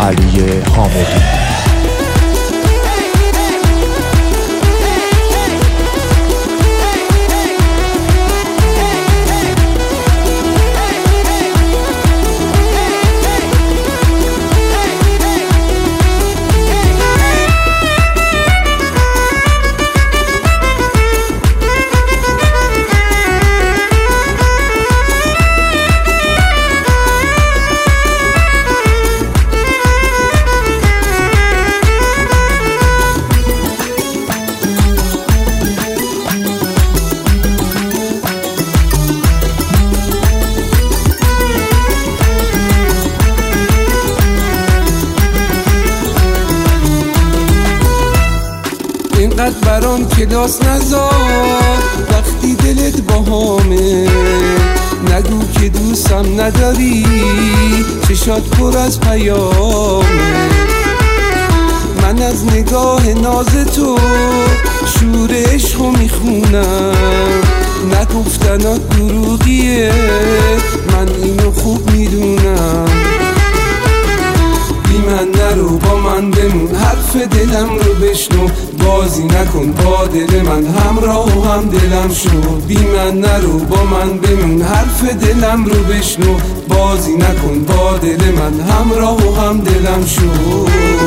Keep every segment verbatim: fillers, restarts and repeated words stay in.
علی حامدی. اینقدر برام کلاس نذار وقتی دلت باهامه، نگو که دوستم نداری چشات پر از پیامه. من از نگاه ناز تو شور عشقو میخونم، نگفتنات دروغیه من اینو خوب میدونم. بی من نرو با من بمون، حرف دلم رو بشنو، بازی نکن با دل من، همراه و هم دلم شو. بی من نرو با من بمون، حرف دلم رو بشنو، بازی نکن با دل من، همراه و هم دلم شو.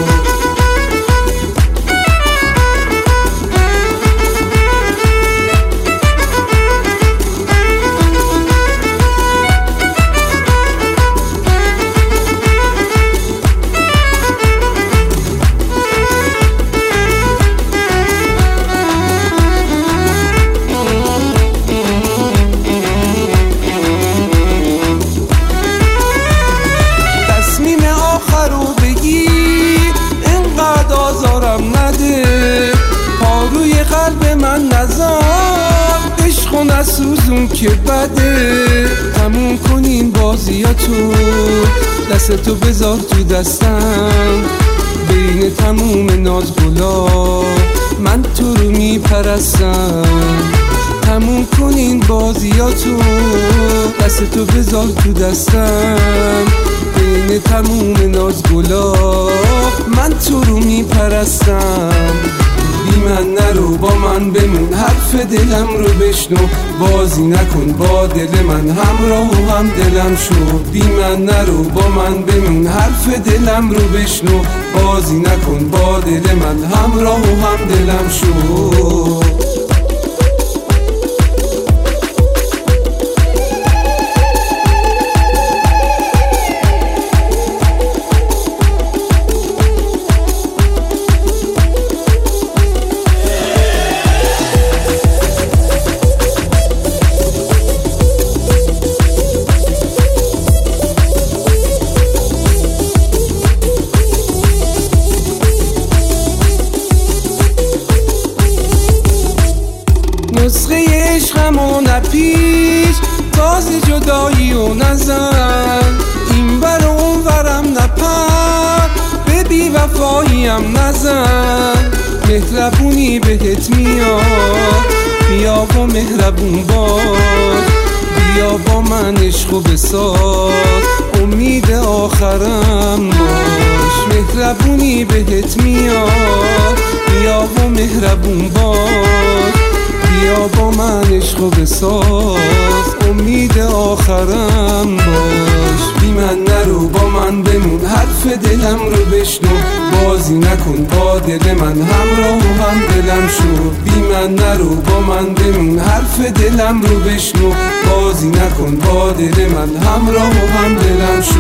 قلب من نزار عشقو نسوزون که بده، تموم کنین بازیاتو، دستتو بذار تو دستم، بین تموم ناز گلا من تو رو میپرستم. تموم کنین بازیاتو، دستتو بذار تو دستم، بین تموم ناز گلا من تو رو میپرستم. بی من نرو با من بمون، حرف دلم رو بشنو، بازی نکن با دل من، همراه و هم دلم شو. بی من نرو با من بمون، حرف دلم رو بشنو، بازی نکن با دل من، همراه و هم دلم شو. نسخه عشقمو نپیچ، تاز جدایی و نزن، این بر اون ورم نپر، به بی وفاییم نزن. مهربونی بهت میاد، بیا با مهربون باش، بیا با من عشقو بساز، امید آخرم باش. مهربونی بهت میاد، بیا با مهربون باش، بیا با من عشقو بساز، امید آخرم باش. بی من نرو با من بمون، حرف دلم رو بشنو، بازی نکن با دل من، همراه و هم دلم شو. بی من نرو با من بمون، حرف دلم رو بشنو، بازی نکن با دل من، همراه و هم دلم شو.